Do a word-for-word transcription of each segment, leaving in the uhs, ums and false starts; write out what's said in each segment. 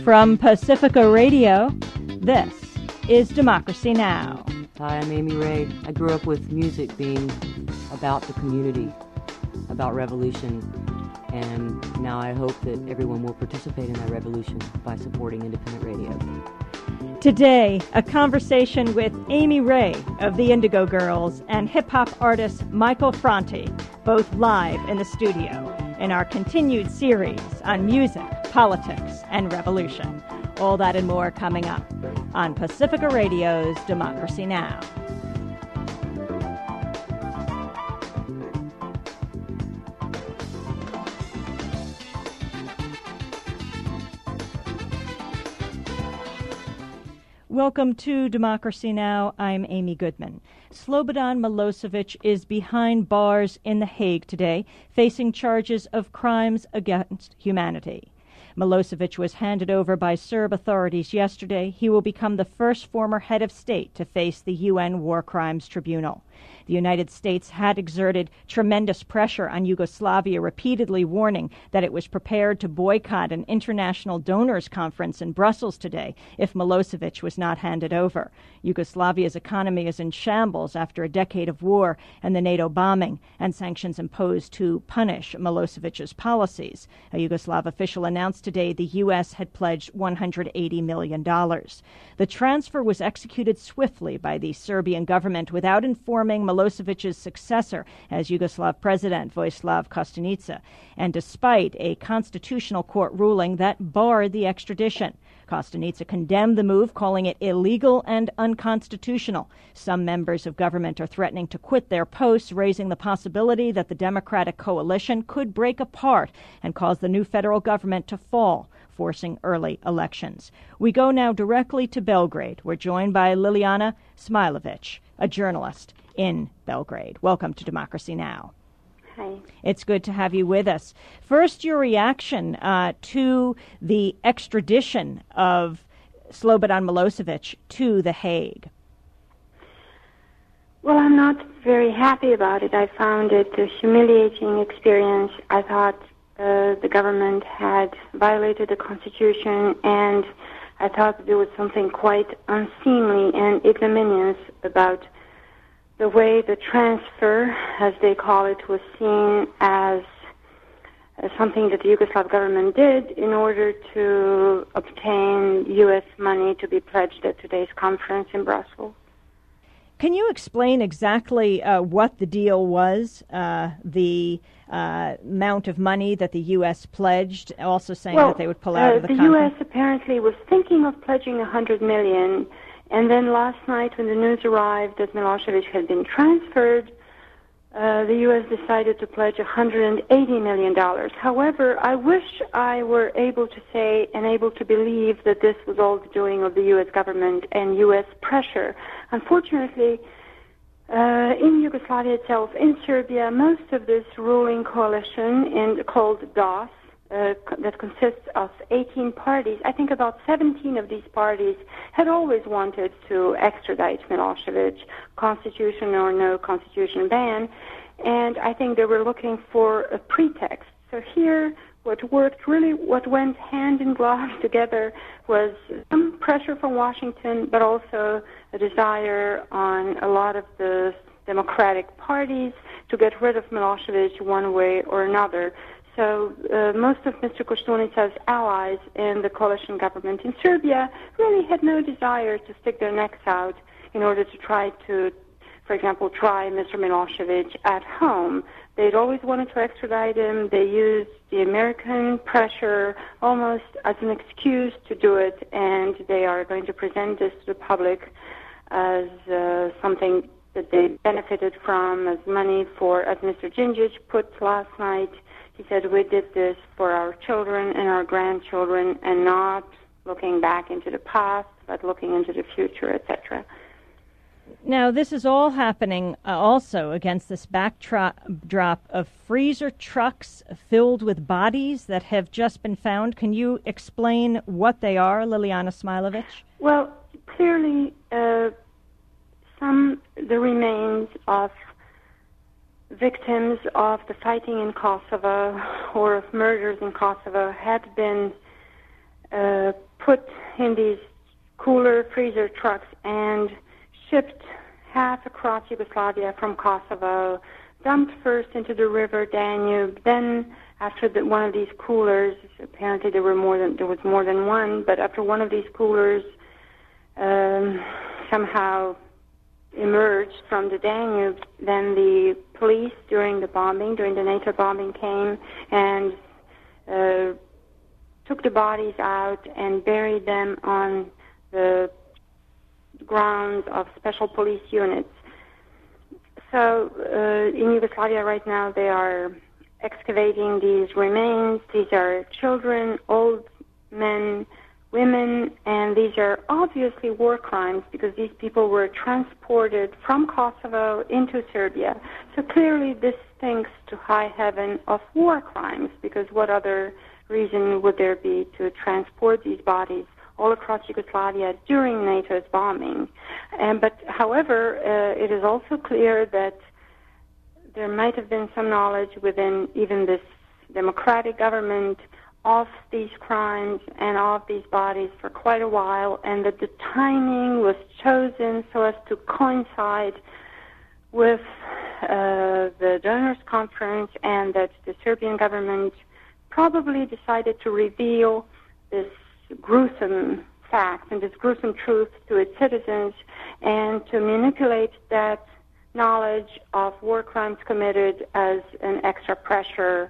From Pacifica Radio, this is Democracy Now! Hi, I'm Amy Ray. I grew up with music being about the community, about revolution, and now I hope that everyone will participate in that revolution by supporting independent radio. Today, a conversation with Amy Ray of the Indigo Girls and hip-hop artist Michael Franti, both live in the studio, in our continued series on music, politics, and revolution. All that and more coming up on Pacifica Radio's Democracy Now! Welcome to Democracy Now! I'm Amy Goodman. Slobodan Milosevic is behind bars in The Hague today, facing charges of crimes against humanity. Milosevic was handed over by Serb authorities yesterday. He will become the first former head of state to face the U N War Crimes Tribunal. The United States had exerted tremendous pressure on Yugoslavia, repeatedly warning that it was prepared to boycott an international donors conference in Brussels today if Milosevic was not handed over. Yugoslavia's economy is in shambles after a decade of war and the NATO bombing and sanctions imposed to punish Milosevic's policies. A Yugoslav official announced today the U S had pledged one hundred eighty million dollars. The transfer was executed swiftly by the Serbian government without informing Milosevic's successor as Yugoslav President Vojislav Koštunica, and despite a constitutional court ruling that barred the extradition. Koštunica condemned the move, calling it illegal and unconstitutional. Some members of government are threatening to quit their posts, raising the possibility that the Democratic coalition could break apart and cause the new federal government to fall, forcing early elections. We go now directly to Belgrade. We're joined by Liliana Smailovic, a journalist in Belgrade. Welcome to Democracy Now! Hi. It's good to have you with us. First, your reaction uh, to the extradition of Slobodan Milosevic to The Hague. Well, I'm not very happy about it. I found it a humiliating experience. I thought uh, the government had violated the Constitution, and I thought there was something quite unseemly and ignominious about the way the transfer, as they call it, was seen as uh, something that the Yugoslav government did in order to obtain U S money to be pledged at today's conference in Brussels. Can you explain exactly uh, what the deal was, uh, the uh, amount of money that the U S pledged, also saying well, that they would pull out uh, of the, the conference? U S apparently was thinking of pledging one hundred million dollars. And then last night, when the news arrived that Milosevic had been transferred, uh, the U S decided to pledge one hundred eighty million dollars. However, I wish I were able to say and able to believe that this was all the doing of the U S government and U S pressure. Unfortunately, uh, in Yugoslavia itself, in Serbia, most of this ruling coalition in, called D O S, Uh, that consists of eighteen parties, I think about seventeen of these parties had always wanted to extradite Milosevic, constitution or no constitution ban, and I think they were looking for a pretext. So here, what worked really, what went hand in glove together was some pressure from Washington, but also a desire on a lot of the democratic parties to get rid of Milosevic one way or another. So uh, most of Mister Koštunica's allies in the coalition government in Serbia really had no desire to stick their necks out in order to try to, for example, try Mister Milosevic at home. They'd always wanted to extradite him. They used the American pressure almost as an excuse to do it, and they are going to present this to the public as uh, something that they benefited from, as money for, as Mister Djindjic put last night. He said, we did this for our children and our grandchildren, and not looking back into the past, but looking into the future, et cetera. Now, this is all happening uh, also against this backdrop of freezer trucks filled with bodies that have just been found. Can you explain what they are, Liliana Smailovic? Well, clearly, uh, some the remains of victims of the fighting in Kosovo or of murders in Kosovo had been uh, put in these cooler freezer trucks and shipped half across Yugoslavia from Kosovo, dumped first into the river Danube, then after the, one of these coolers, apparently there were more than there was more than one, but after one of these coolers um, somehow emerged from the Danube, then the police during the bombing, during the NATO bombing, came and uh, took the bodies out and buried them on the grounds of special police units. So uh, in Yugoslavia right now they are excavating these remains. These are children, old men, women, and these are obviously war crimes because these people were transported from Kosovo into Serbia. So clearly this stinks to high heaven of war crimes, because what other reason would there be to transport these bodies all across Yugoslavia during NATO's bombing? And, but however, uh, it is also clear that there might have been some knowledge within even this democratic government of these crimes and of these bodies for quite a while, and that the timing was chosen so as to coincide with uh, the donors' conference, and that the Serbian government probably decided to reveal this gruesome fact and this gruesome truth to its citizens, and to manipulate that knowledge of war crimes committed as an extra pressure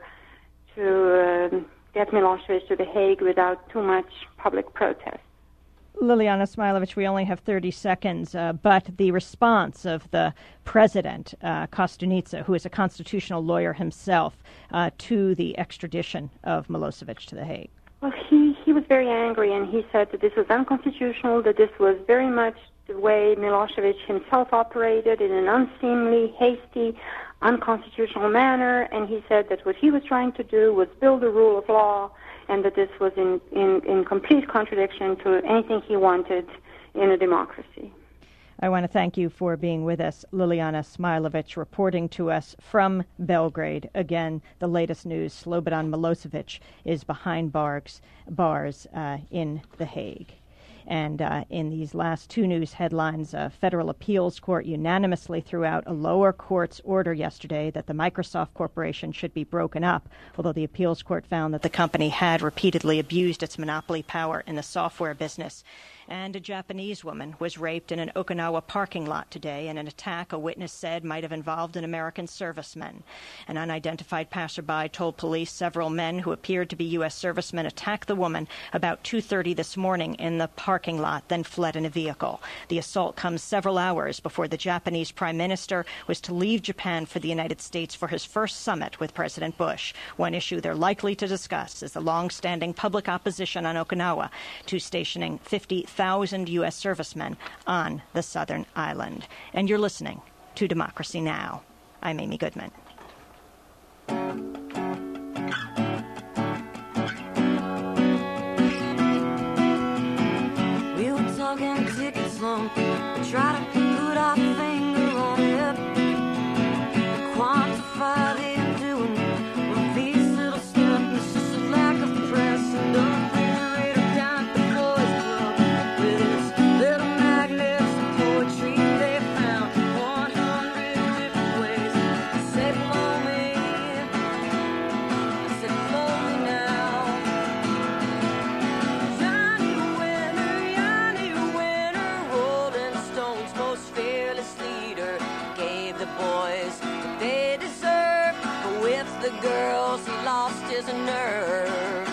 to uh, get Milosevic to The Hague without too much public protest. Liliana Smailovic, we only have thirty seconds, uh, but the response of the president, uh, Kostunica, who is a constitutional lawyer himself, uh, to the extradition of Milosevic to The Hague. Well, he, he was very angry, and he said that this was unconstitutional, that this was very much the way Milosevic himself operated, in an unseemly, hasty, unconstitutional manner, and he said that what he was trying to do was build a rule of law, and that this was in, in, in complete contradiction to anything he wanted in a democracy. I want to thank you for being with us, Liliana Smailovic, reporting to us from Belgrade. Again, the latest news, Slobodan Milosevic is behind bars, bars uh, in The Hague. And uh, in these last two news headlines, a federal appeals court unanimously threw out a lower court's order yesterday that the Microsoft Corporation should be broken up, although the appeals court found that the company had repeatedly abused its monopoly power in the software business. And a Japanese woman was raped in an Okinawa parking lot today in an attack a witness said might have involved an American serviceman. An unidentified passerby told police several men who appeared to be U S servicemen attacked the woman about two thirty this morning in the parking lot, then fled in a vehicle. The assault comes several hours before the Japanese prime minister was to leave Japan for the United States for his first summit with President Bush. One issue they're likely to discuss is the long-standing public opposition on Okinawa to stationing fifty thousand U S servicemen on the southern island. And you're listening to Democracy Now! I'm Amy Goodman. We were talking tickets long, try to put our finger on it, quantify the undoing of these little steps. It's just a lack of precedent. Girls, he lost his nerve.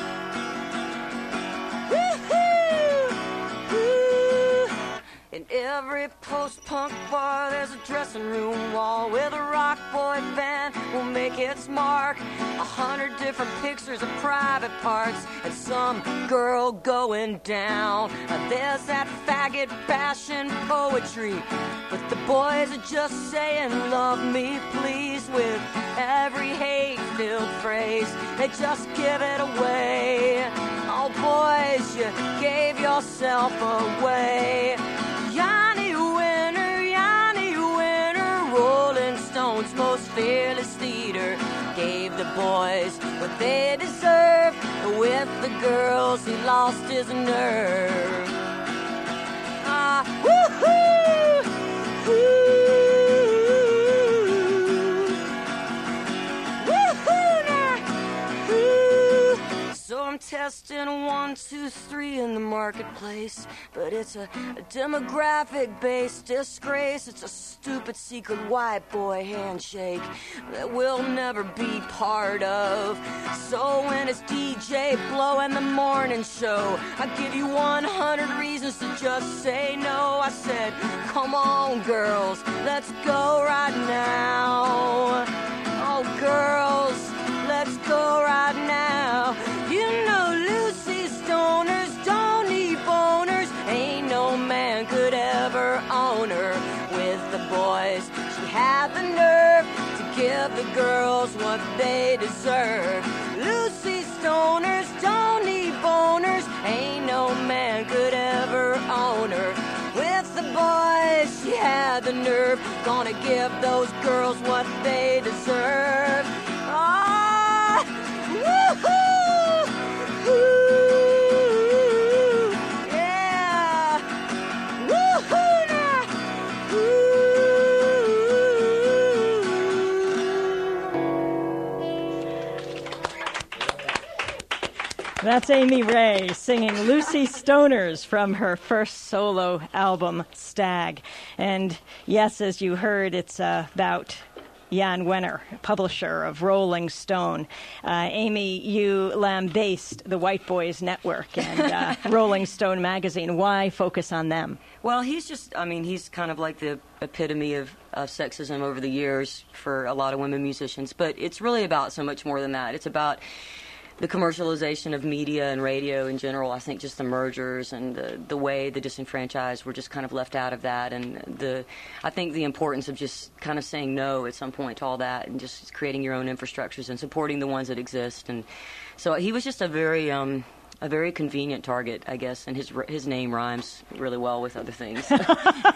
Woo-hoo! Woo! In every post-punk bar, there's a dressing room wall where the rock boy band will make its mark. A hundred different pictures of private parts and some girl going down. There's that faggot passion poetry, but the boys are just saying love me please with every hate-filled phrase. They just give it away. Oh boys, you gave yourself away. Yanni Winner, Yanni Winner, Rolling Stone's most fearless leader, gave the boys what they deserve. The women with the girls, he lost his nerve. Ah, woo-hoo! Woo-hoo now! Woo! So I'm testing one, two, three in the marketplace, but it's a, a demographic-based disgrace. It's a stupid secret white boy handshake that we'll never be part of. So when it's D J Blow and the morning show, I give you one hundred reasons to just say no. I said, come on, girls, let's go right now. Oh, girls, let's go right now. You know Lucy Stoners don't need boners. Ain't no man could ever own her. With the boys, she had the nerve to give the girls what they deserve. Lucy Stoners don't need boners. Ain't no man could ever own her. With the boys, she had the nerve. Gonna give those girls what they deserve. Ah, woo-hoo! Woo! Yeah! Woo-hoo now! That's Amy Ray singing Lucy Stoners from her first solo album, Stag. And yes, as you heard, it's uh, about Jan Wenner, publisher of Rolling Stone. Uh, Amy, you lambasted the White Boys Network and uh, Rolling Stone magazine. Why focus on them? Well, he's just, I mean, he's kind of like the epitome of, of sexism over the years for a lot of women musicians. But it's really about so much more than that. It's about the commercialization of media and radio in general. I think just the mergers and the, the way the disenfranchised were just kind of left out of that, and the I think the importance of just kind of saying no at some point to all that and just creating your own infrastructures and supporting the ones that exist. And so he was just a very um, a very convenient target, I guess, and his his name rhymes really well with other things. For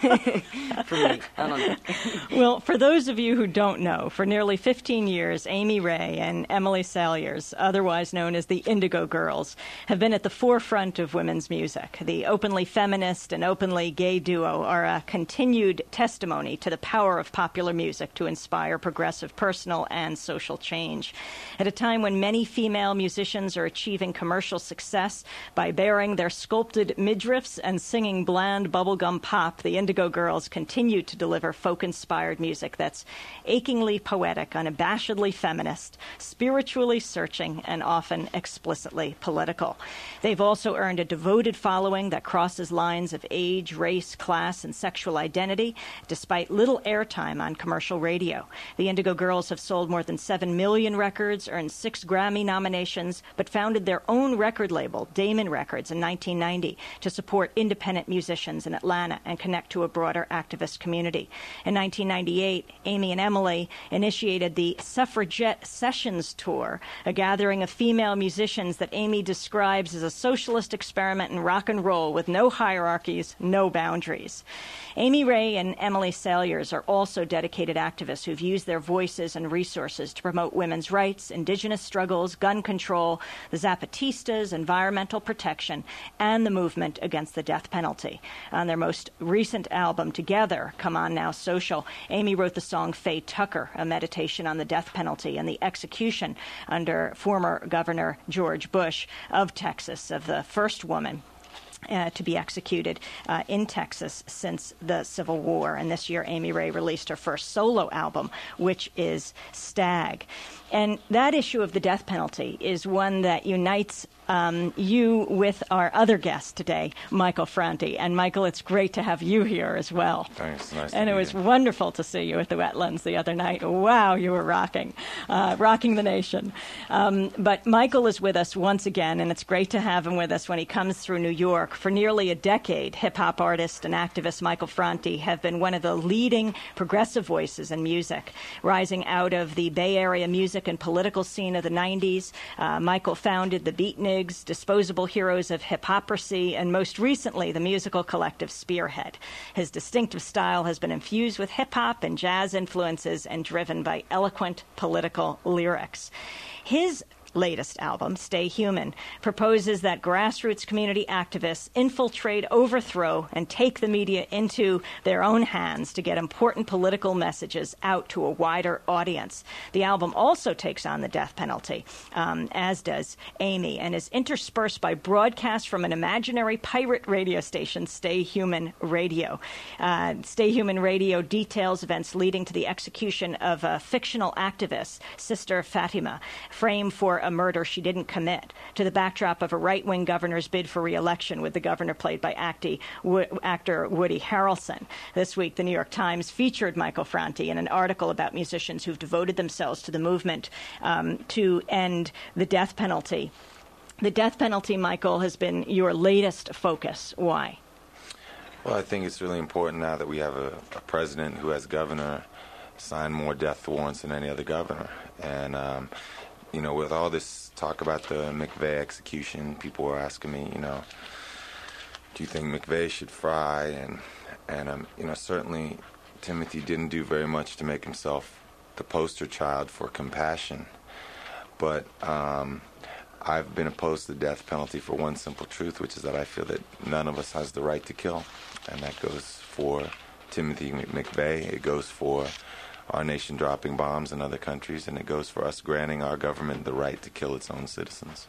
me, I don't know. Well, for those of you who don't know, for nearly fifteen years, Amy Ray and Emily Saliers, otherwise known as the Indigo Girls, have been at the forefront of women's music. The openly feminist and openly gay duo are a continued testimony to the power of popular music to inspire progressive personal and social change. At a time when many female musicians are achieving commercial success by bearing their sculpted midriffs and singing bland bubblegum pop, the Indigo Girls continue to deliver folk-inspired music that's achingly poetic, unabashedly feminist, spiritually searching, and often explicitly political. They've also earned a devoted following that crosses lines of age, race, class, and sexual identity, despite little airtime on commercial radio. The Indigo Girls have sold more than seven million records, earned six Grammy nominations, but founded their own record label, Damon Records, in nineteen ninety to support independent musicians in Atlanta and connect to a broader activist community. In nineteen ninety-eight, Amy and Emily initiated the Suffragette Sessions Tour, a gathering of female musicians that Amy describes as a socialist experiment in rock and roll with no hierarchies, no boundaries. Amy Ray and Emily Saliers are also dedicated activists who've used their voices and resources to promote women's rights, indigenous struggles, gun control, the Zapatistas, environmental protection, and the movement against the death penalty. On their most recent album, Together, Come On Now Social, Amy wrote the song Faye Tucker, a meditation on the death penalty and the execution under former Governor George Bush of Texas of the first woman Uh, to be executed uh, in Texas since the Civil War. And this year, Amy Ray released her first solo album, which is Stag. And that issue of the death penalty is one that unites um, you with our other guest today, Michael Franti. And Michael, it's great to have you here as well. Thanks. Nice and to it be was here. wonderful to see you at the Wetlands the other night. Wow, you were rocking, uh, rocking the nation. Um, but Michael is with us once again, and it's great to have him with us when he comes through New York. For nearly a decade, hip-hop artist and activist Michael Franti have been one of the leading progressive voices in music, rising out of the Bay Area music and political scene of the nineties. Uh, Michael founded the Beatniks, Disposable Heroes of Hip-Hoperacy, and most recently, the musical collective Spearhead. His distinctive style has been infused with hip-hop and jazz influences and driven by eloquent political lyrics. His latest album, Stay Human, proposes that grassroots community activists infiltrate, overthrow, and take the media into their own hands to get important political messages out to a wider audience. The album also takes on the death penalty, um, as does Amy, and is interspersed by broadcasts from an imaginary pirate radio station, Stay Human Radio. Uh, Stay Human Radio details events leading to the execution of a fictional activist, Sister Fatima, framed for a murder she didn't commit, to the backdrop of a right-wing governor's bid for re-election, with the governor played by acti, wo, actor Woody Harrelson. This week, the New York Times featured Michael Franti in an article about musicians who've devoted themselves to the movement um, to end the death penalty. The death penalty, Michael, has been your latest focus. Why? Well, I think it's really important now that we have a, a president who, as governor, signed more death warrants than any other governor. And, um, you know, with all this talk about the McVeigh execution, people were asking me, you know, do you think McVeigh should fry? And, and um, you know, certainly Timothy didn't do very much to make himself the poster child for compassion. But um, I've been opposed to the death penalty for one simple truth, which is that I feel that none of us has the right to kill. And that goes for Timothy McVeigh. It goes for our nation dropping bombs in other countries, and it goes for us granting our government the right to kill its own citizens.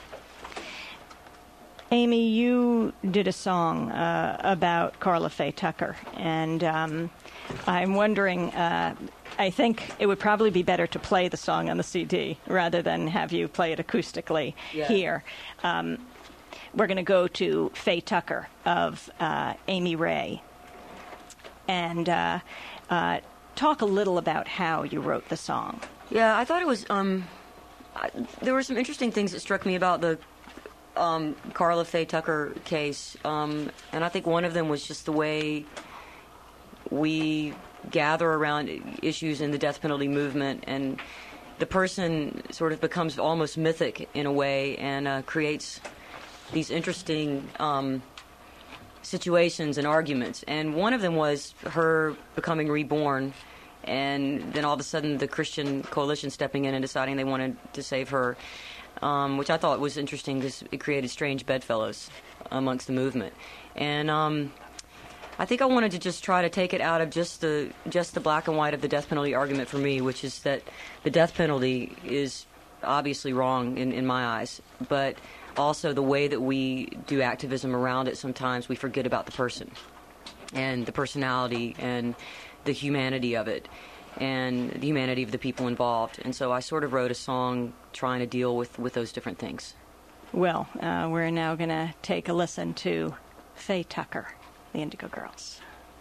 Amy, you did a song uh, about Karla Faye Tucker, and um, I'm wondering, uh, I think it would probably be better to play the song on the C D rather than have you play it acoustically yeah. here. Um, we're going to go to Faye Tucker of uh, Amy Ray, and uh, uh, talk a little about how you wrote the song. Yeah, I thought it was, um, I, there were some interesting things that struck me about the um, Karla Faye Tucker case, um, and I think one of them was just the way we gather around issues in the death penalty movement, and the person sort of becomes almost mythic in a way, and uh, creates these interesting um, situations and arguments. And one of them was her becoming reborn, and then all of a sudden the Christian Coalition stepping in and deciding they wanted to save her, um, which I thought was interesting because it created strange bedfellows amongst the movement. And um, I think I wanted to just try to take it out of just the just the black and white of the death penalty argument for me, which is that the death penalty is obviously wrong in, in my eyes, but also the way that we do activism around it, sometimes we forget about the person and the personality and the humanity of it and the humanity of the people involved. And so I sort of wrote a song trying to deal with, with those different things. Well, uh, we're now going to take a listen to Faye Tucker, the Indigo Girls.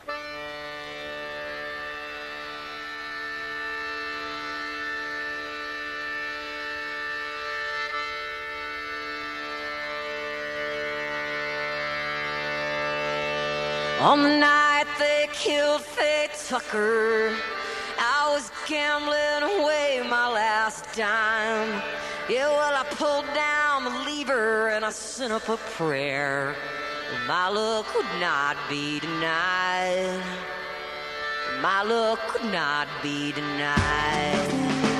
On the night they killed Faye Tucker, I was gambling away my last dime. Yeah, well, I pulled down the lever and I sent up a prayer. My luck would not be denied. My luck could not be denied.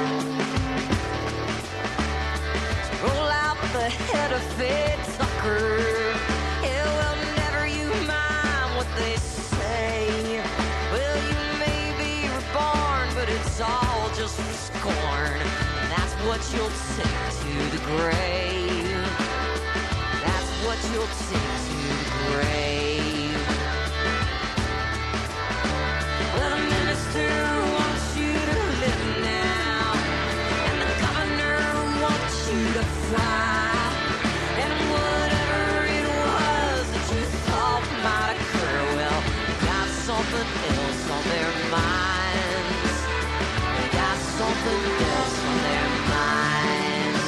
So roll out the head of Faye Tucker. Yeah, well, never you mind what they say. Well, you may be reborn, but it's all just for scorn. And that's what you'll take to the grave. That's what you'll take to the grave. Well, the minister wants you to live now, and the governor wants you to fly. And whatever it was that you thought might occur, well, they got something else on their minds. They got something else on their minds.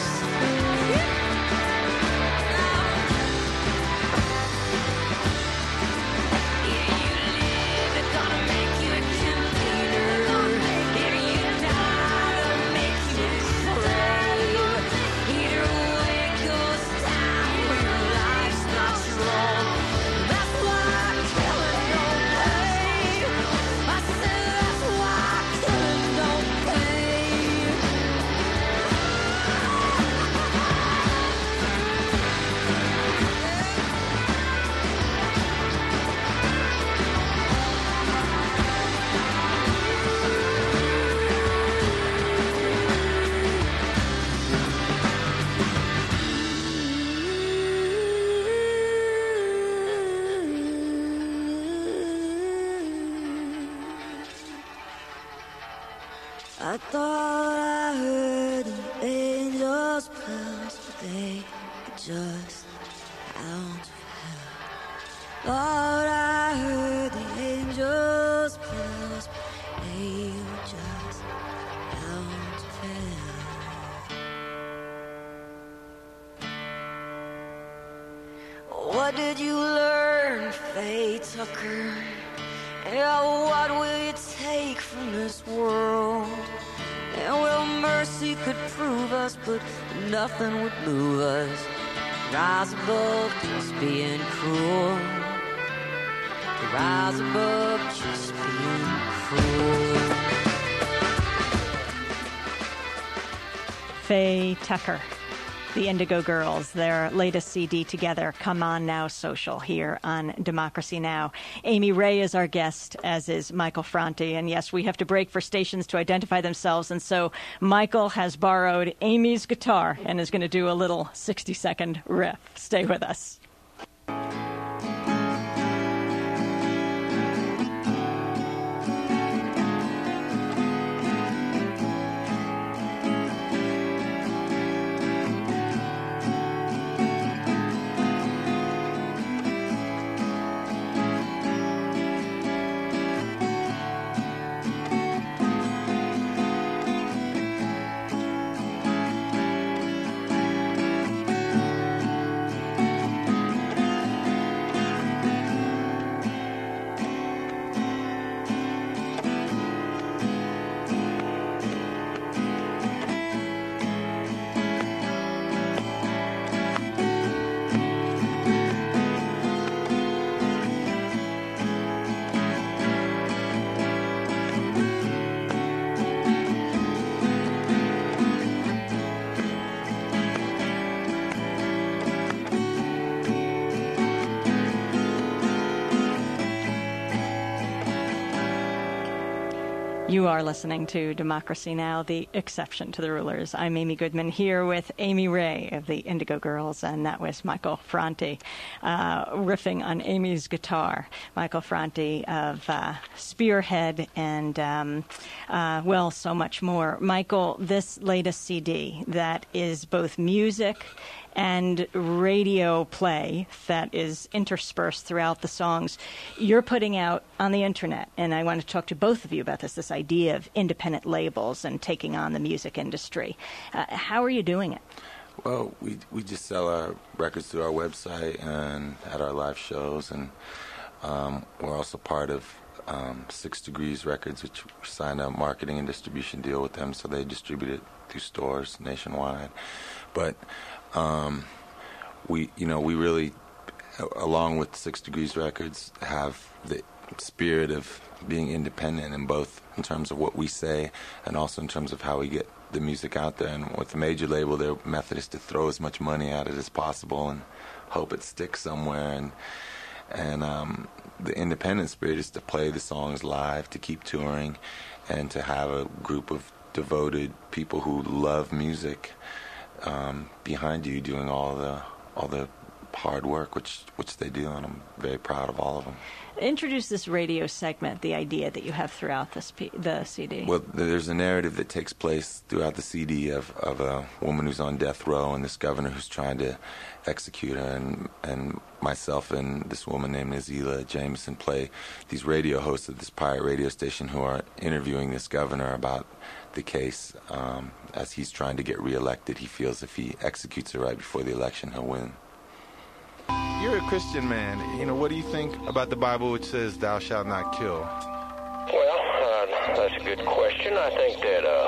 I thought I heard the angels bells, but they were just hounds of hell. Thought I heard the angels bells, but they were just hounds of hell. What did you learn, Faye Tucker? Yeah, what will you take from this world? And well, mercy could prove us, but nothing would move us. Rise above just being cruel. To rise above just being cruel. Faye Tucker, the Indigo Girls, their latest C D together, Come On Now Social, here on Democracy Now! Amy Ray is our guest, as is Michael Franti. And yes, we have to break for stations to identify themselves. And so Michael has borrowed Amy's guitar and is going to do a little sixty-second riff. Stay with us. You are listening to Democracy Now!, the exception to the rulers. I'm Amy Goodman, here with Amy Ray of the Indigo Girls, and that was Michael Franti, uh, riffing on Amy's guitar. Michael Franti of uh, Spearhead and, um, uh, well, so much more. Michael, this latest C D that is both music and radio play that is interspersed throughout the songs you're putting out on the internet. And I want to talk to both of you about this, this idea of independent labels and taking on the music industry. Uh, how are you doing it? Well, we we just sell our records through our website and at our live shows, and um, we're also part of um, Six Degrees Records, which we signed a marketing and distribution deal with them, so they distribute it through stores nationwide. But Um, we, you know, we really, along with Six Degrees Records, have the spirit of being independent in both in terms of what we say and also in terms of how we get the music out there. And with the major label, their method is to throw as much money at it as possible and hope it sticks somewhere. And and um, the independent spirit is to play the songs live, to keep touring, and to have a group of devoted people who love music Um, behind you doing all the all the hard work, which which they do, and I'm very proud of all of them. Introduce this radio segment, the idea that you have throughout this P- the C D. Well, there's a narrative that takes place throughout the C D of, of a woman who's on death row and this governor who's trying to execute her, and and myself and this woman named Azila Jameson play these radio hosts at this pirate radio station who are interviewing this governor about the case. Um, as he's trying to get reelected, he feels if he executes her right before the election, he'll win. You're a Christian man. You know, what do you think about the Bible, which says, "Thou shalt not kill"? Well, uh, that's a good question. I think that uh,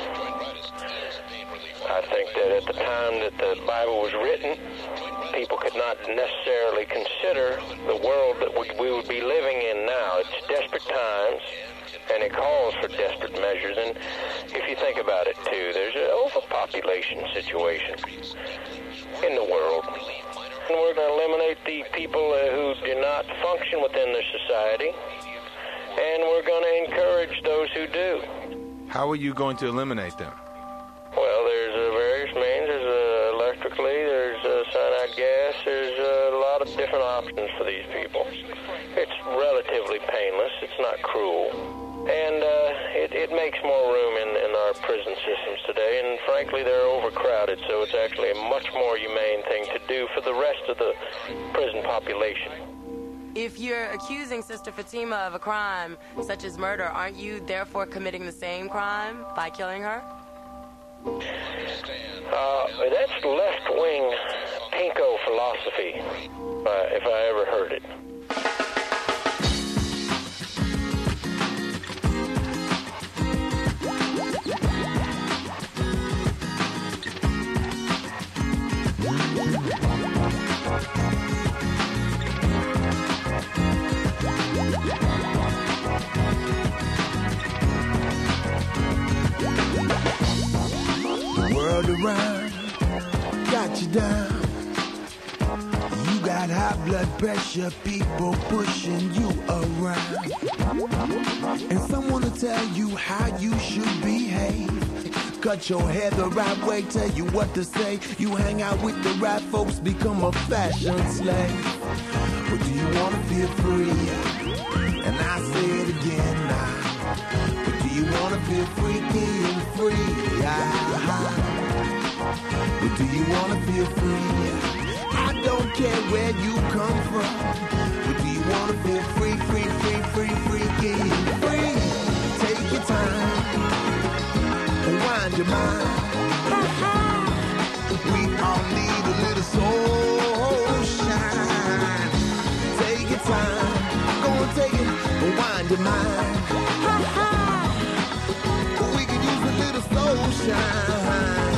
I think that at the time that the Bible was written, people could not necessarily consider the world that we, we would be living in now. It's desperate times, and it calls for desperate measures. And if you think about it, too, there's an overpopulation situation in the world. And we're going to eliminate the people uh, who do not function within their society, and we're going to encourage those who do. How are you going to eliminate them? Well, there's uh, various means. There's uh, electrically, there's uh, cyanide gas, there's uh, a lot of different options for these people. It's relatively painless. It's not cruel. And uh, it, it makes more room in, in our prison systems today, and frankly, they're overcrowded, so it's actually a much more humane thing to do for the rest of the prison population. If you're accusing Sister Fatima of a crime, such as murder, aren't you therefore committing the same crime by killing her? Uh, that's left-wing pinko philosophy, uh, if I ever heard it. World around got you down. You got high blood pressure, people pushing you around, and someone to tell you how you should behave. Cut your hair the right way, tell you what to say. You hang out with the right folks, become a fashion slave. But do you want to feel free? And I say it again now. But do you want to feel freaky and free? Ah, but do you want to feel free? I don't care where you come from. But do you want to feel free, free, free, free, freaky and free? Take your time and wind your mind. We all need a little soul shine. Take your time, go and take it and wind your mind. We could use a little soul shine.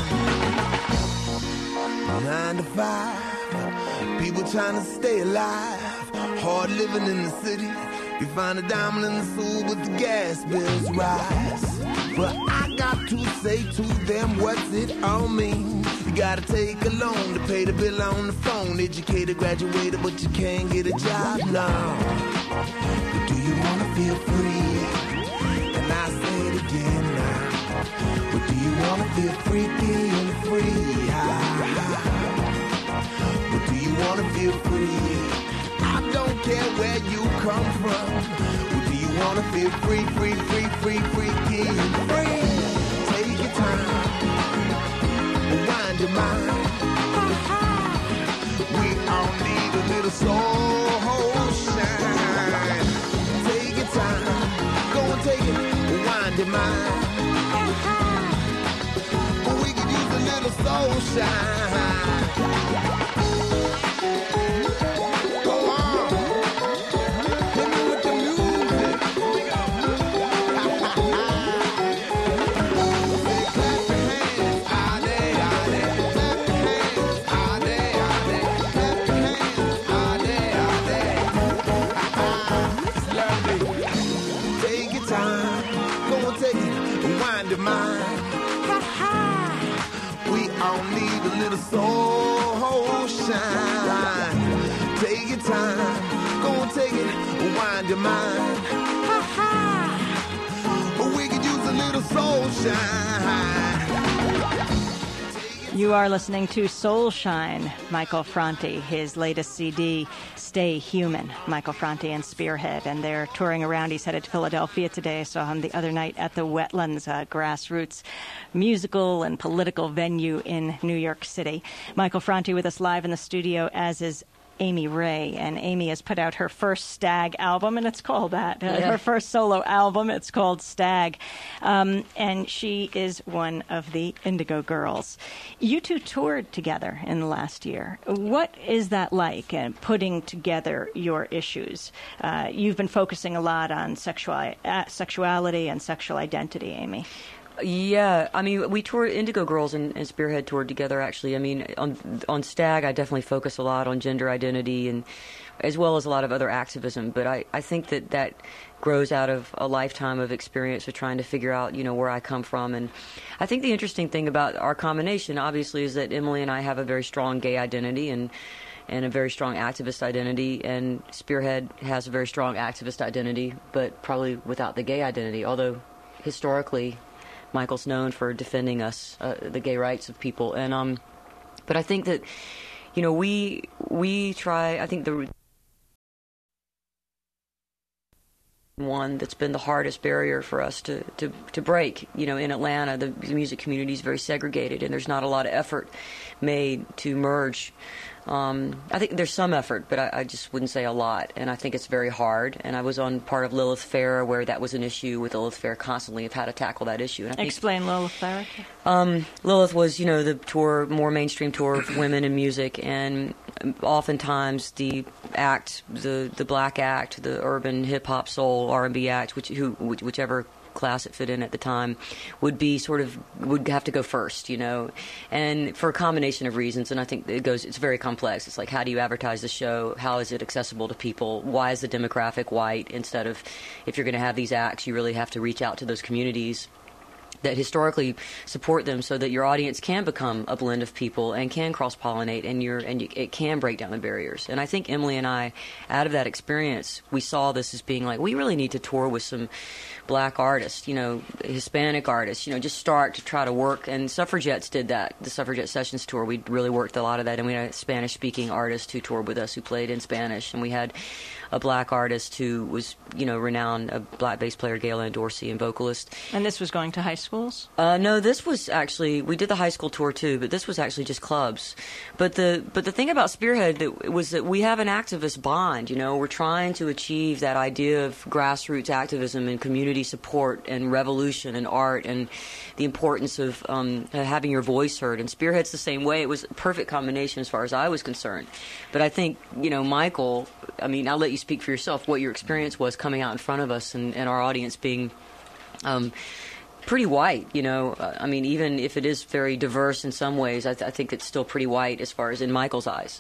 Nine to five, people trying to stay alive. Hard living in the city. You find a diamond in the soul, but the gas bills rise. But I got to say to them, what's it all mean? You gotta take a loan to pay the bill on the phone. Educated, graduated, but you can't get a job now. But do you wanna feel free? And I say it again now. But do you wanna feel freaky and free? Ah, but do you wanna feel free? I don't care where you come from. But do you wanna feel free, free, free, free, freaky and free? Take your time, wind your mind. We all need a little soul shine. Take your time, go and take it, wind your mind. We could use a little soul shine. Go on, hit me with the music. Clap your hands, ah, day, ah, day. Clap your hands, ah, day, ah, day. Clap your hands, ah, day, ah, day. It's lovely. Take your time, go and take it, and wind your mind. We all need a little soul shine. Take your time, go and take it, and wind your mind. We could use a little soul shine. You are listening to Soul Shine, Michael Franti, his latest C D, Stay Human. Michael Franti and Spearhead, and they're touring around. He's headed to Philadelphia today. I saw him the other night at the Wetlands, uh, grassroots musical and political venue in New York City. Michael Franti with us live in the studio, as is Amy Ray, and Amy has put out her first Stag album, and it's called that. Uh, Yeah. Her first solo album, it's called Stag, um, and she is one of the Indigo Girls. You two toured together in the last year. What is that like, uh, putting together your issues? Uh, you've been focusing a lot on sexual, uh, sexuality and sexual identity, Amy. Yeah, I mean, we toured, Indigo Girls and, and Spearhead toured together, actually. I mean, on on Stag, I definitely focus a lot on gender identity, and as well as a lot of other activism. But I, I think that that grows out of a lifetime of experience of trying to figure out, you know, where I come from. And I think the interesting thing about our combination, obviously, is that Emily and I have a very strong gay identity and and a very strong activist identity, and Spearhead has a very strong activist identity, but probably without the gay identity, although historically Michael's known for defending us, uh, the gay rights of people, and um, but I think that, you know, we we try. I think the one that's been the hardest barrier for us to, to, to break. You know, in Atlanta, the, the music community is very segregated, and there's not a lot of effort made to merge. Um, I think there's some effort, but I, I just wouldn't say a lot, and I think it's very hard. And I was on part of Lilith Fair, where that was an issue with Lilith Fair constantly of how to tackle that issue. And I think, Explain Lilith Fair. Um, Lilith was, you know, the tour, more mainstream tour of women in music, and oftentimes the act, the the black act, the urban hip hop, soul, R and B act, which who which, whichever class it fit in at the time, would be sort of would have to go first, you know, and for a combination of reasons. And I think it goes, it's very complex. It's like, how do you advertise the show? How is it accessible to people? Why is the demographic white? Instead of, if you're going to have these acts, you really have to reach out to those communities that historically support them, so that your audience can become a blend of people and can cross-pollinate, and you're and you, it can break down the barriers. And I think Emily and I, out of that experience, we saw this as being like, we really need to tour with some black artists, you know, Hispanic artists, you know, just start to try to work. And Suffragettes did that, the Suffragette Sessions tour. We really worked a lot of that, and we had a Spanish-speaking artist who toured with us who played in Spanish, and we had a black artist who was, you know, renowned, a black bass player, Gail Ann Dorsey, and vocalist. And this was going to high schools? Uh, no, this was actually, we did the high school tour too, but this was actually just clubs. But the but the thing about Spearhead that was that we have an activist bond, you know, we're trying to achieve that idea of grassroots activism and community support and revolution and art and the importance of um, having your voice heard. And Spearhead's the same way. It was a perfect combination as far as I was concerned. But I think, you know, Michael, I mean, I'll let you speak for yourself what your experience was coming out in front of us, and, and our audience being um, pretty white, you know. Uh, I mean, even if it is very diverse in some ways, I, th- I think it's still pretty white as far as in Michael's eyes.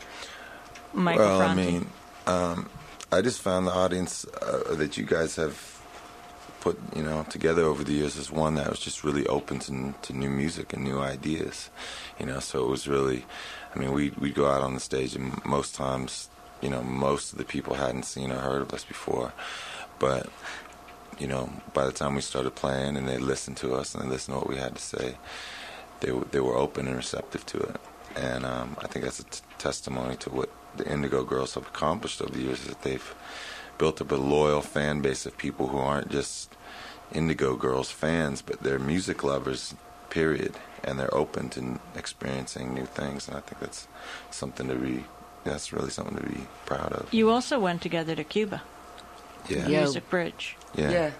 Michael well, Franti. I mean, um, I just found the audience uh, that you guys have put, you know, together over the years is one that was just really open to, to new music and new ideas, you know. So it was really, I mean, we we'd go out on the stage, and most times, you know, most of the people hadn't seen or heard of us before, but, you know, by the time we started playing and they listened to us and they listened to what we had to say, they w- they were open and receptive to it. And um, I think that's a t- testimony to what the Indigo Girls have accomplished over the years, is that they've built up a loyal fan base of people who aren't just Indigo Girls fans, but they're music lovers, period, and they're open to experiencing new things. And I think that's something to be, that's really something to be proud of. You also went together to Cuba. Yeah. Music Bridge. Yeah. Yeah.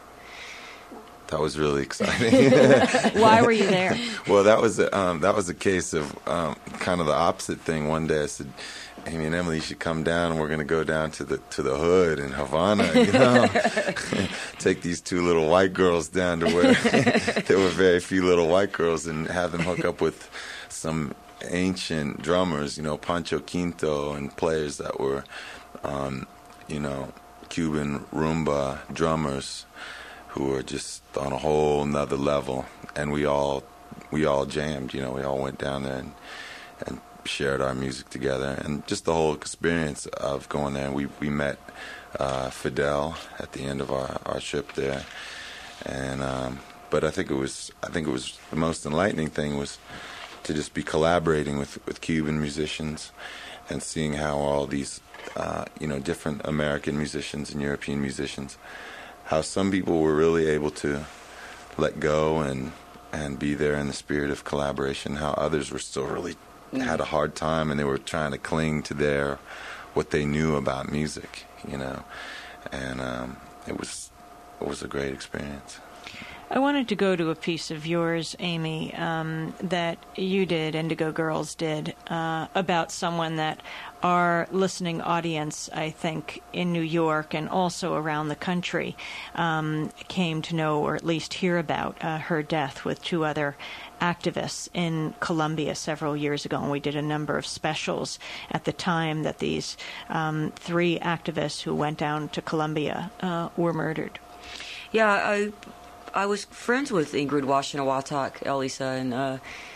That was really exciting. Why were you there? Well, that was a, um, that was a case of um, kind of the opposite thing. One day I said, Amy and Emily, you should come down. We're going to go down to the to the hood in Havana, you know, take these two little white girls down to where there were very few little white girls, and have them hook up with some ancient drummers, you know, Pancho Quinto, and players that were, um, you know, Cuban rumba drummers who were just on a whole nother level. And we all we all jammed, you know, we all went down there and, and shared our music together. And just the whole experience of going there. And we, we met uh, Fidel at the end of our, our trip there. And um, but I think it was I think it was the most enlightening thing was to just be collaborating with, with Cuban musicians and seeing how all these uh, you know, different American musicians and European musicians, how some people were really able to let go and and be there in the spirit of collaboration, how others were still really had a hard time, and they were trying to cling to their what they knew about music, you know. And um, it was it was a great experience. I wanted to go to a piece of yours, Amy, um, that you did, Indigo Girls did, uh, about someone that our listening audience, I think, in New York and also around the country um, came to know, or at least hear about, uh, her death with two other activists in Colombia several years ago. And we did a number of specials at the time that these um, three activists who went down to Colombia uh, were murdered. Yeah, I... I was friends with Ingrid Washington-Watak, Elisa, and uh,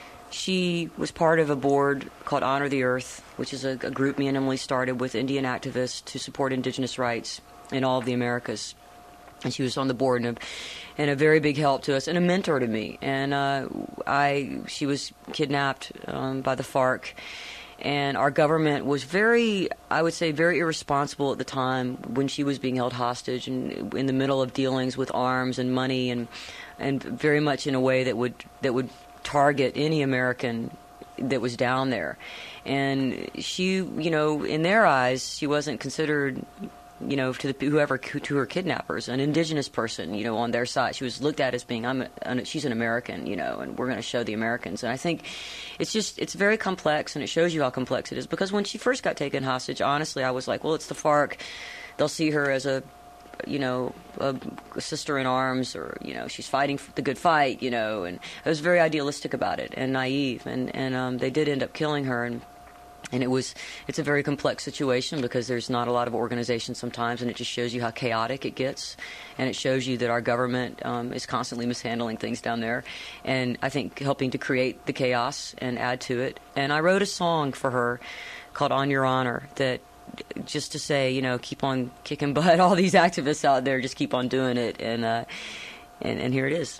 she was part of a board called Honor the Earth, which is a, a group me and Emily started with Indian activists to support indigenous rights in all of the Americas. And she was on the board and a, and a very big help to us and a mentor to me. And uh, I, she was kidnapped um, by the FARC. And our government was very, I would say, very irresponsible at the time when she was being held hostage and in the middle of dealings with arms and money, and and very much in a way that would that would target any American that was down there. And she, you know, in their eyes, she wasn't considered, you know, to the whoever to her kidnappers, an indigenous person, you know, on their side. She was looked at as being, I'm, a, she's an American, you know, and we're going to show the Americans. And I think it's just, it's very complex, and it shows you how complex it is. Because when she first got taken hostage, honestly, I was like, well, it's the FARC. They'll see her as a, you know, a, a sister in arms, or, you know, she's fighting the good fight, you know. And I was very idealistic about it and naive. And, and um, they did end up killing her. And And it was, it's a very complex situation because there's not a lot of organization sometimes, and it just shows you how chaotic it gets. And it shows you that our government um, is constantly mishandling things down there. And I think helping to create the chaos and add to it. And I wrote a song for her called On Your Honor that just to say, you know, keep on kicking butt. All these activists out there, just keep on doing it. And, uh, and, and here it is.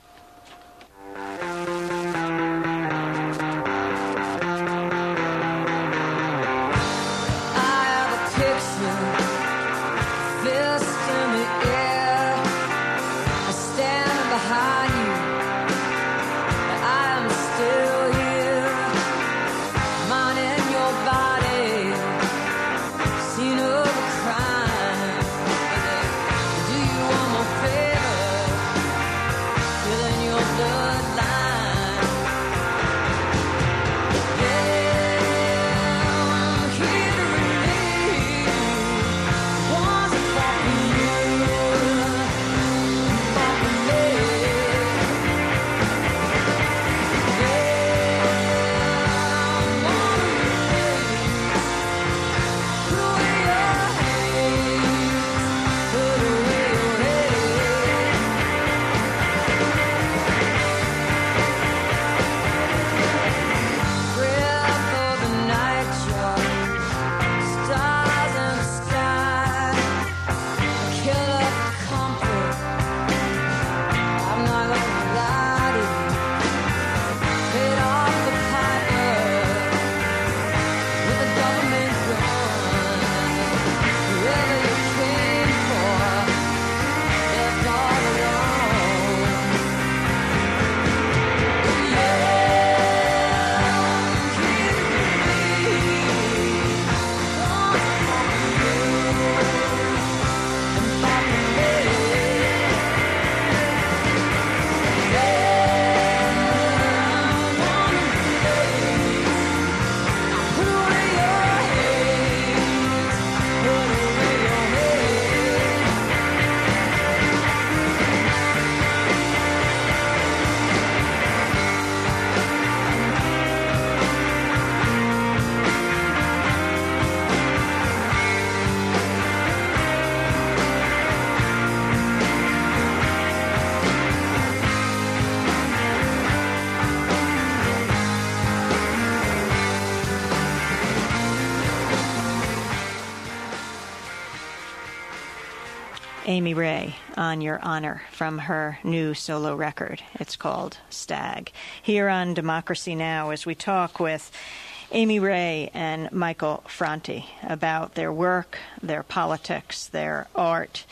Amy Ray, On Your Honor, from her new solo record. It's called Stag. Here on Democracy Now! As we talk with Amy Ray and Michael Franti about their work, their politics, their art.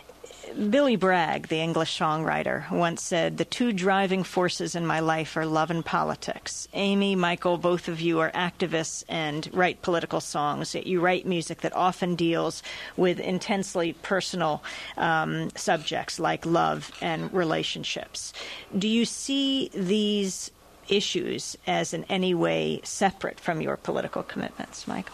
Billy Bragg, the English songwriter, once said, "The two driving forces in my life are love and politics." Amy, Michael, both of you are activists and write political songs. You write music that often deals with intensely personal um, subjects like love and relationships. Do you see these issues as in any way separate from your political commitments, Michael?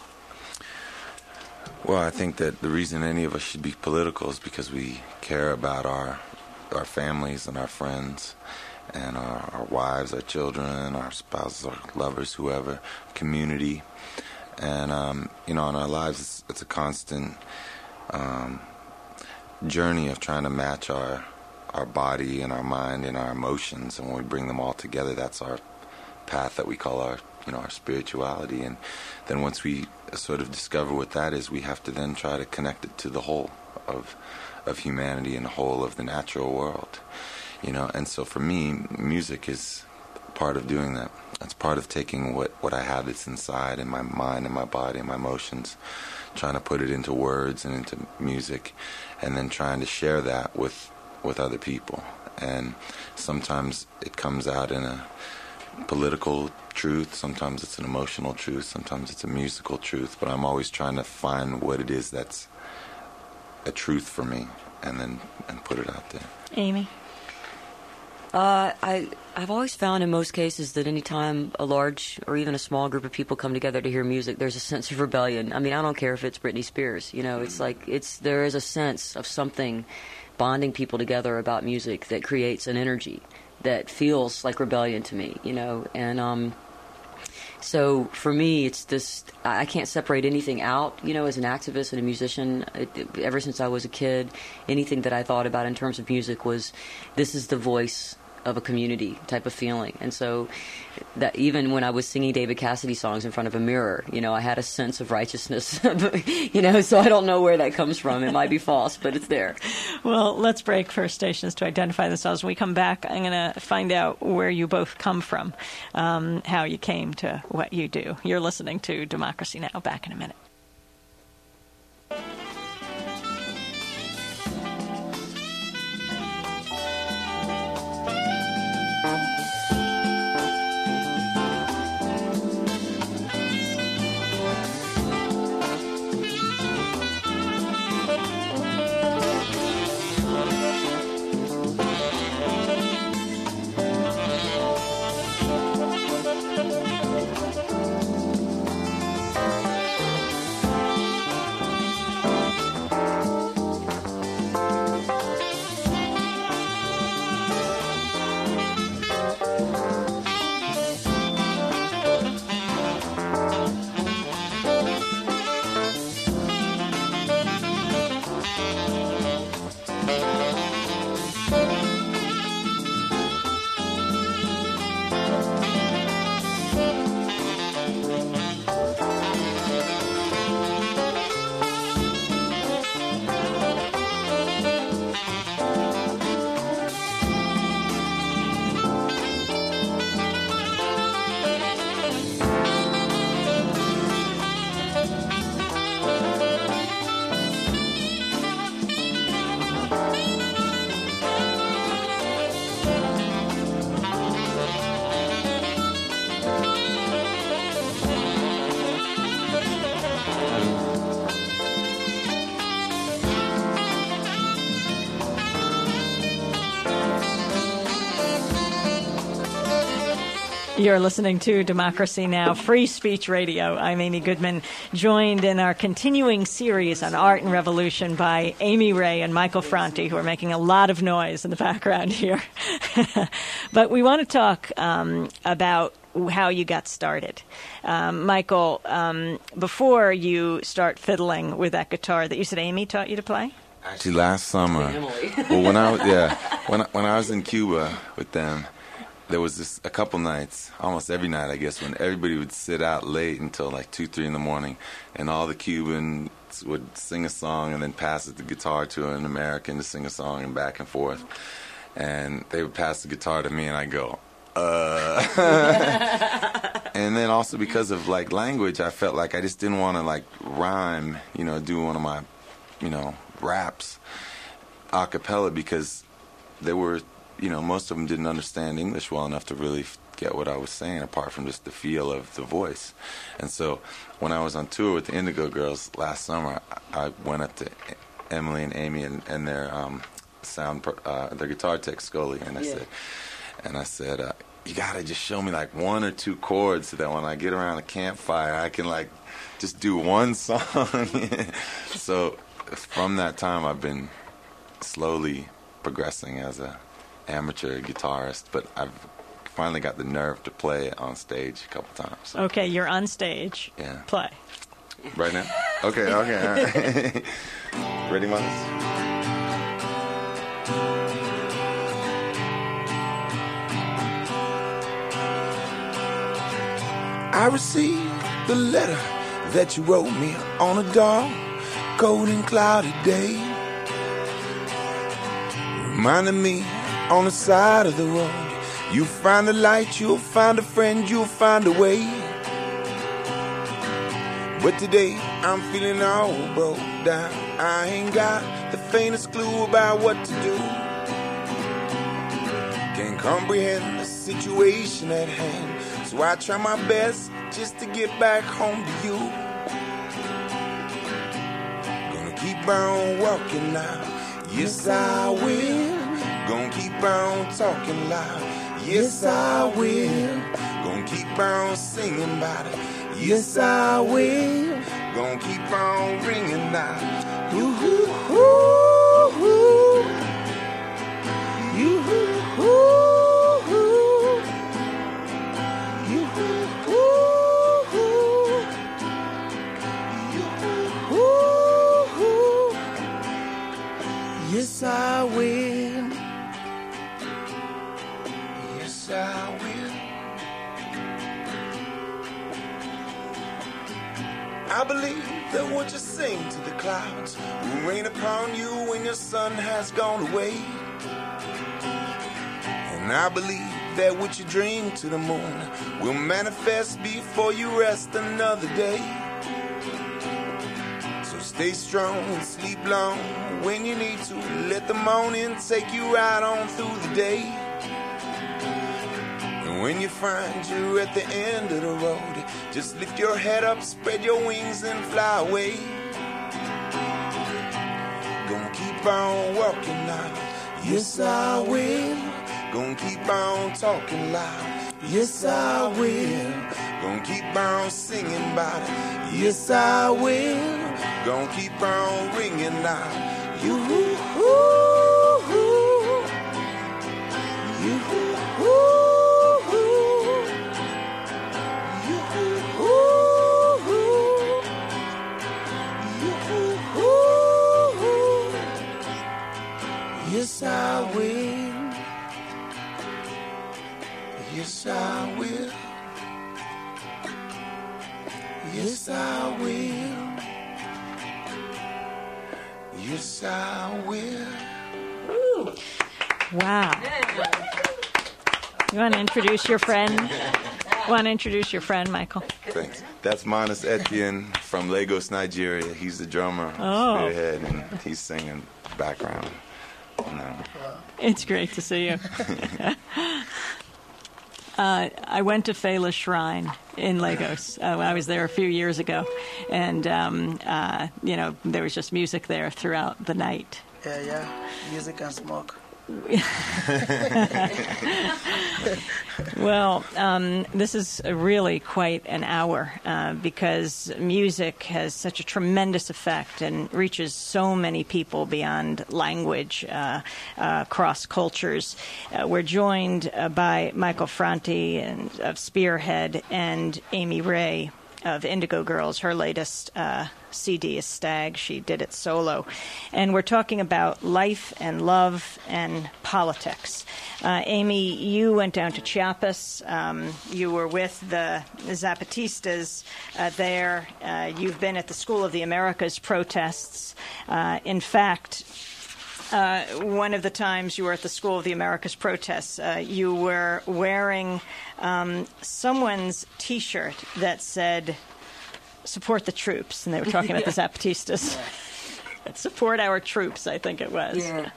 Well, I think that the reason any of us should be political is because we care about our our families and our friends and our, our wives, our children, our spouses, our lovers, whoever, community. And, um, you know, in our lives, it's, it's a constant um, journey of trying to match our our body and our mind and our emotions. And when we bring them all together, that's our path that we call our, you know, our spirituality. And then once we sort of discover what that is, we have to then try to connect it to the whole of of humanity and the whole of the natural world, you know. And so for me, music is part of doing that. it's part of taking what, what I have that's inside in my mind and my body and my emotions, trying to put it into words and into music, and then trying to share that with with other people. And sometimes it comes out in a political truth, sometimes it's an emotional truth, sometimes it's a musical truth, but I'm always trying to find what it is that's a truth for me, and then and put it out there. Amy? Uh, I, I've always found in most cases that any time a large or even a small group of people come together to hear music, there's a sense of rebellion. I mean, I don't care if it's Britney Spears, you know, it's like, it's, there is a sense of something bonding people together about music that creates an energy that feels like rebellion to me, you know, and, um, so for me, it's this, I can't separate anything out, you know, as an activist and a musician. It, it, ever since I was a kid, anything that I thought about in terms of music was, this is the voice of a community type of feeling. And so that even when I was singing David Cassidy songs in front of a mirror, you know, I had a sense of righteousness, you know, so I don't know where that comes from. It might be false, but it's there. Well, let's break for stations to identify themselves. When we come back, I'm going to find out where you both come from, um, how you came to what you do. You're listening to Democracy Now! Back in a minute. You're listening to Democracy Now! Free Speech Radio. I'm Amy Goodman, joined in our continuing series on art and revolution by Amy Ray and Michael Franti, who are making a lot of noise in the background here. But we want to talk um, about how you got started. Um, Michael, um, before you start fiddling with that guitar that you said Amy taught you to play? Actually, last summer, well, when I was, yeah, when I, when I was in Cuba with them, there was this a couple nights, almost every night, I guess, when everybody would sit out late until like two, three in the morning, and all the Cubans would sing a song and then pass the guitar to an American to sing a song and back and forth. And they would pass the guitar to me, and I'd go, uh. And then also because of like language, I felt like I just didn't want to like rhyme, you know, do one of my, you know, raps a cappella, because there were, you know, most of them didn't understand English well enough to really get what I was saying, apart from just the feel of the voice. And so when I was on tour with the Indigo Girls last summer, I went up to Emily and Amy and, and their um, sound, uh, their guitar tech, Scully, and I yeah. said, and I said, uh, you gotta just show me like one or two chords so that when I get around a campfire, I can like just do one song. So from that time, I've been slowly progressing as a amateur guitarist, but I've finally got the nerve to play it on stage a couple times. Okay, you're on stage. Yeah. Play. Right now? Okay, okay, all right. Ready, Miles? I received the letter that you wrote me on a dark, cold and cloudy day, reminding me on the side of the road You find the light, you'll find a friend, you'll find a way. But today I'm feeling all broke down. I ain't got the faintest clue about what to do. Can't comprehend the situation at hand, so I try my best just to get back home to you. Gonna keep on walking now, yes I will. Gonna keep on talking loud, yes I will. Gonna keep on singing about it, yes I will. Gonna keep on ringing out, yoo-hoo-hoo, yoo-hoo-hoo, yoo-hoo-hoo, yoo-hoo-hoo. Yes I will, yes I will. I believe that what you sing to the clouds will rain upon you when your sun has gone away. And I believe that what you dream to the moon will manifest before you rest another day. So stay strong and sleep long when you need to. Let the morning take you right on through the day. And when you find you're at the end of the road, just lift your head up, spread your wings and fly away. Gonna keep on walking now, yes I will. Gonna keep on talking loud, yes I will. Gonna keep on singing about it, yes I will. Gonna keep on ringing out, yoo-hoo-hoo, yoo-hoo-hoo. Yes, I will. Yes, I will. Yes, I will. Yes, I will. Woo. Wow. You want to introduce your friend? Want to introduce your friend, Michael? Thanks. That's Manus Etienne from Lagos, Nigeria. He's the drummer, oh. spearhead, and he's singing background. No. It's great to see you. uh, I went to Fela Shrine in Lagos. Uh, I was there a few years ago, and um, uh, you know there was just music there throughout the night. Yeah, yeah, music and smoke. Well, um, this is really quite an hour uh, because music has such a tremendous effect and reaches so many people beyond language, uh, uh, across cultures. Uh, we're joined uh, by Michael Franti and, of Spearhead and Amy Ray of Indigo Girls. Her latest uh, C D is Stag. She did it solo. And we're talking about life and love and politics. Uh, Amy, you went down to Chiapas. Um, you were with the Zapatistas uh, there. Uh, you've been at the School of the Americas protests. Uh, in fact, Uh, one of the times you were at the School of the Americas protests, uh, you were wearing um, someone's T-shirt that said, support the troops, and they were talking about the Zapatistas. Yeah. Support our troops, I think it was. Yeah.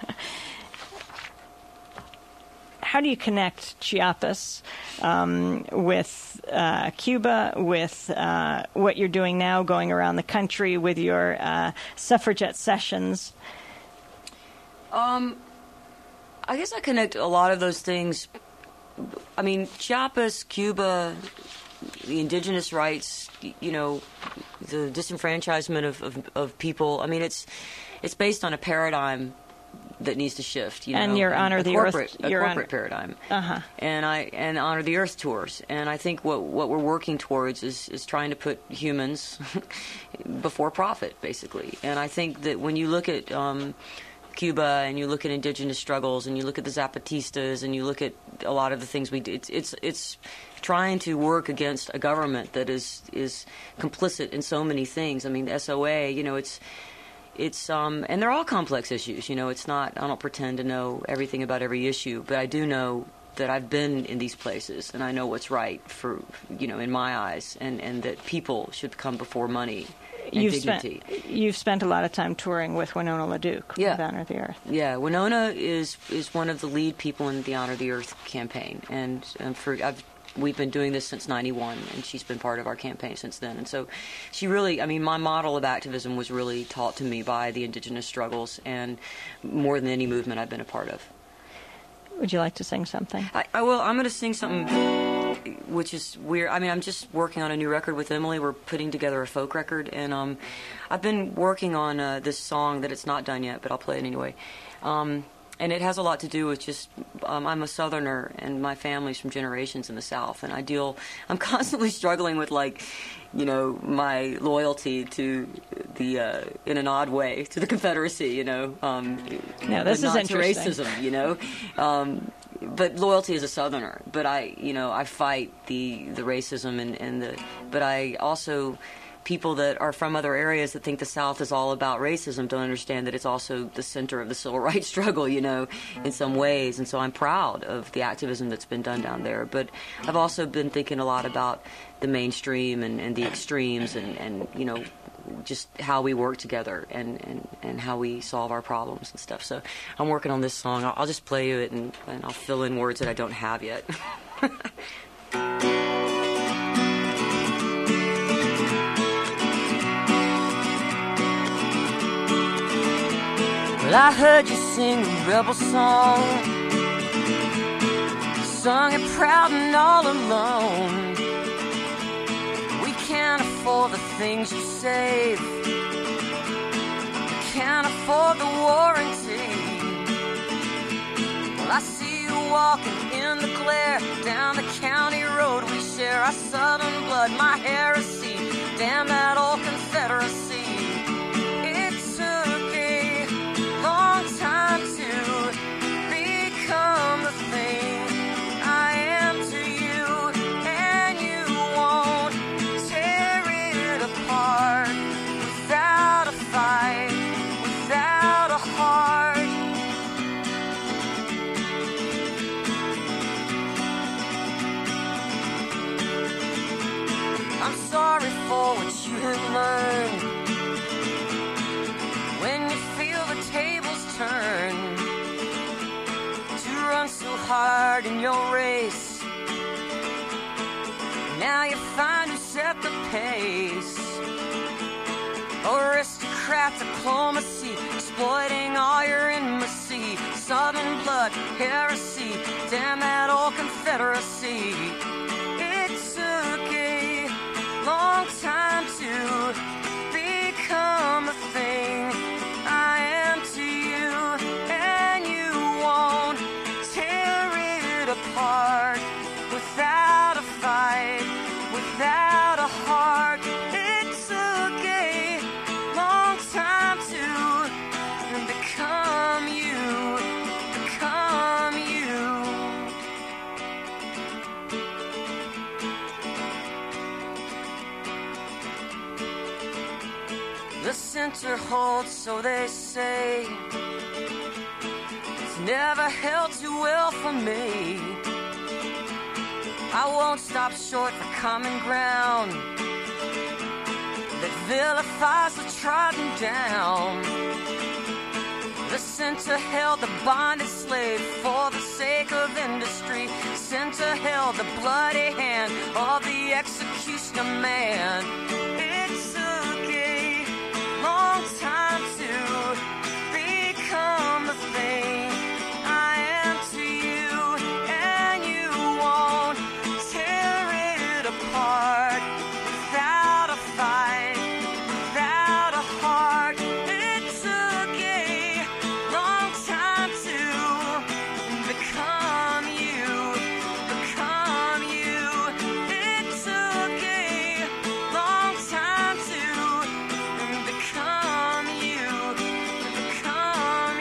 How do you connect Chiapas um, with uh, Cuba, with uh, what you're doing now, going around the country with your uh, suffragette sessions? Um, I guess I connect a lot of those things. I mean, Chiapas, Cuba, the indigenous rights, you know, the disenfranchisement of, of, of people. I mean, it's it's based on a paradigm that needs to shift. You and know, your honor a the corporate, earth, a your corporate honor. paradigm. Uh-huh. And I and honor the earth tours. And I think what what we're working towards is is trying to put humans before profit, basically. And I think that when you look at um, Cuba and you look at indigenous struggles and you look at the Zapatistas and you look at a lot of the things we do, it's it's it's trying to work against a government that is is complicit in so many things. I mean, the S O A, you know, it's it's um and they're all complex issues. You know, it's not. I don't pretend to know everything about every issue, but I do know that I've been in these places and I know what's right for, you know, in my eyes, and, and that people should come before money and you've dignity. Spent, you've spent a lot of time touring with Winona LaDuke yeah. with Honor the Earth. Yeah, Winona is is one of the lead people in the Honor the Earth campaign, and, and for I've we've been doing this since ninety-one, and she's been part of our campaign since then. And so she really, I mean, my model of activism was really taught to me by the indigenous struggles, and more than any movement I've been a part of. Would you like to sing something? I, I will. I'm going to sing something which is weird. I mean, I'm just working on a new record with Emily. We're putting together a folk record, and um, I've been working on uh, this song that it's not done yet, but I'll play it anyway. Um, and it has a lot to do with just, um, I'm a Southerner, and my family's from generations in the South, and I deal, I'm constantly struggling with, like, you know, my loyalty to the, uh, in an odd way, to the Confederacy, you know. Um, no, this is not interesting. To racism, you know. Um, but loyalty as a Southerner. But I, you know, I fight the, the racism and, and the, but I also, people that are from other areas that think the South is all about racism don't understand that it's also the center of the civil rights struggle, you know, in some ways. And so I'm proud of the activism that's been done down there. But I've also been thinking a lot about the mainstream and, and the extremes and, and, you know, just how we work together and, and, and how we solve our problems and stuff. So I'm working on this song. I'll, I'll just play you it, and, and I'll fill in words that I don't have yet. Well, I heard you sing a rebel song, sung it proud and all alone. We can't afford the things you save, we can't afford the warranty. Well, I see you walking in the glare down the county road we share. Our Southern blood, my heresy, damn that old Confederacy. Long time to become the thing I am to you, and you won't tear it apart without a fight, without a heart. I'm sorry for what you have learned. When you feel the tables turn, to run so hard in your race, now you find who set the pace. Aristocrat diplomacy, exploiting all your intimacy. Southern blood, heresy, damn that old Confederacy. It took a long time to become a thing I am to you, and you won't tear it apart without a fight, without a heart. It took a long time to become you, become you. The center holds, so they say. It's never held too well for me. I won't stop short for common ground that vilifies the trodden down. The center held the bonded slave for the sake of industry. Center held the bloody hand of the executioner man. It took a long time to become the thing I am to you, and you won't tear it apart without a fight, without a heart. It took a long time to become you, become you. It took a long time to become you, become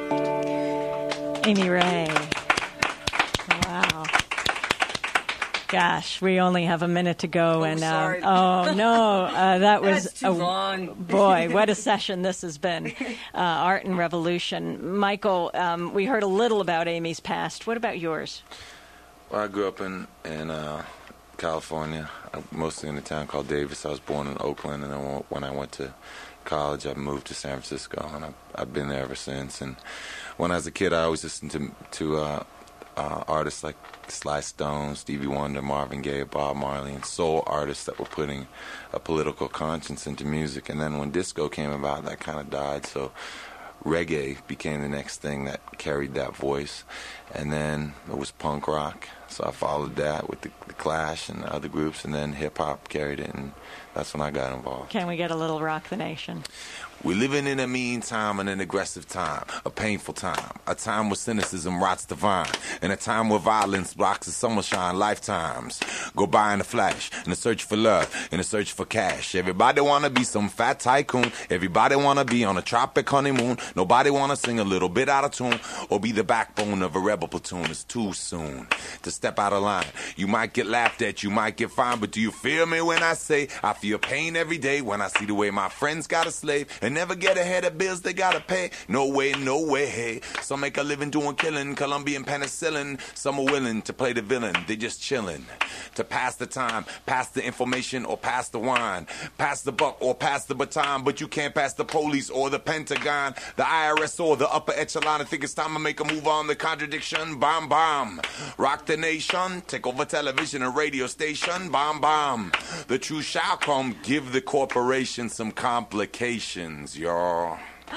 you. Amy Ray. Wow. Gosh, we only have a minute to go, Oh, and sorry. Uh, oh no, uh, that was That's too a, long. Boy, what a session this has been. Uh, Art and Revolution. Michael, um, we heard a little about Amy's past. What about yours? Well, I grew up in in uh, California, uh, mostly in a town called Davis. I was born in Oakland, and then when I went to college, I moved to San Francisco, and I've, I've been there ever since. And when I was a kid, I always listened to to uh, uh, artists like Sly Stone, Stevie Wonder, Marvin Gaye, Bob Marley, and soul artists that were putting a political conscience into music. And then when disco came about, that kind of died. So reggae became the next thing that carried that voice. And then it was punk rock. So I followed that with the, the Clash and the other groups, and then hip-hop carried it, and that's when I got involved. Can we get a little Rock the Nation? We're living in a mean time and an aggressive time, a painful time, a time where cynicism rots the vine, and a time where violence blocks the summer shine. Lifetimes go by in a flash, in a search for love, in a search for cash. Everybody wanna be some fat tycoon, everybody wanna be on a tropic honeymoon, nobody wanna sing a little bit out of tune, or be the backbone of a rebel platoon. It's too soon to step out of line. You might get laughed at, you might get fined, but do you feel me when I say I feel pain every day when I see the way my friends got a slave and never get ahead of bills they gotta pay? No way, no way, hey. Some make a living doing killing, Colombian penicillin. Some are willing to play the villain, they just chilling. To pass the time, pass the information or pass the wine, pass the buck or pass the baton, but you can't pass the police or the Pentagon, the I R S or the upper echelon. I think it's time to make a move on the contradiction. Bomb, bomb. Rock the nation, take over television and radio station. Bomb, bomb. The truth shall come, give the corporation some complications, y'all.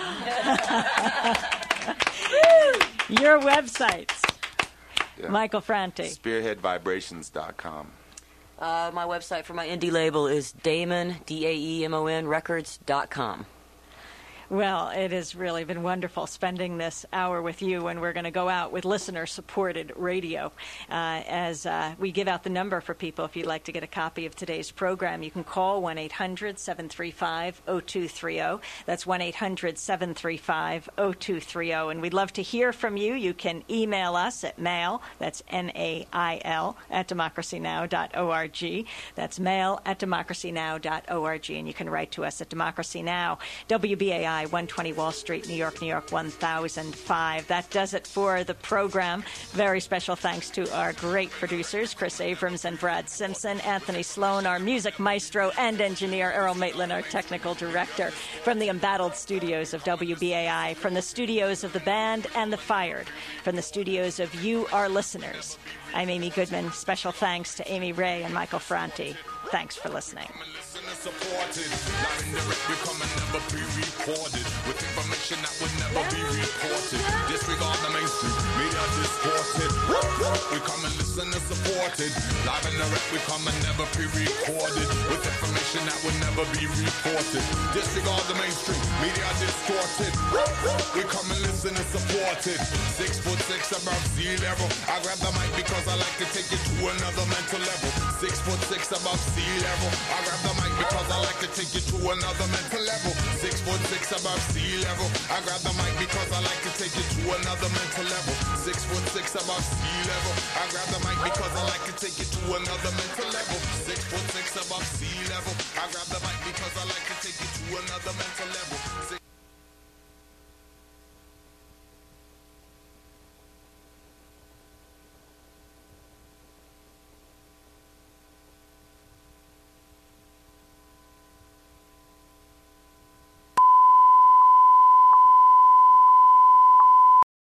Your websites. Yeah. Michael Franti. spearhead vibrations dot com. Uh, my website for my indie label is Daemon, D A E M O N, records dot com. Well, it has really been wonderful spending this hour with you, and we're going to go out with listener-supported radio. Uh, as uh, we give out the number for people, if you'd like to get a copy of today's program, you can call one eight hundred seven three five oh two three oh. That's one eight hundred seven three five oh two three oh. And we'd love to hear from you. You can email us at mail, that's M A I L, at democracy now dot org. That's mail at democracy now dot org. And you can write to us at Democracy Now, W B A I, one twenty Wall Street, New York, New York, one thousand five. That does it for the program. Very special thanks to our great producers, Chris Abrams and Brad Simpson, Anthony Sloan, our music maestro and engineer, Earl Maitland, our technical director, from the embattled studios of W B A I, from the studios of the band and the Fired, from the studios of you, our listeners. I'm Amy Goodman. Special thanks to Amy Ray and Michael Franti. Thanks for listening. Supported, live and direct, we come and never be recorded with information that would never be reported. Disregard the mainstream media distorted. We come and listen and supported, live and direct, we come and never be recorded with information that would never be reported. Disregard the mainstream media distorted. We come and listen and supported. Six foot six above sea level. I grab the mic because I like to take it to another mental level. Six foot six above sea level. I grab the mic because I like to take you to another mental level. Six foot six above sea level. I grab the mic because I like to take you to another mental level. Six foot six above sea level. I grab the mic because I like to take you to another mental level. Six foot six above sea level. I grab the mic because I like to take you to another mental level. Six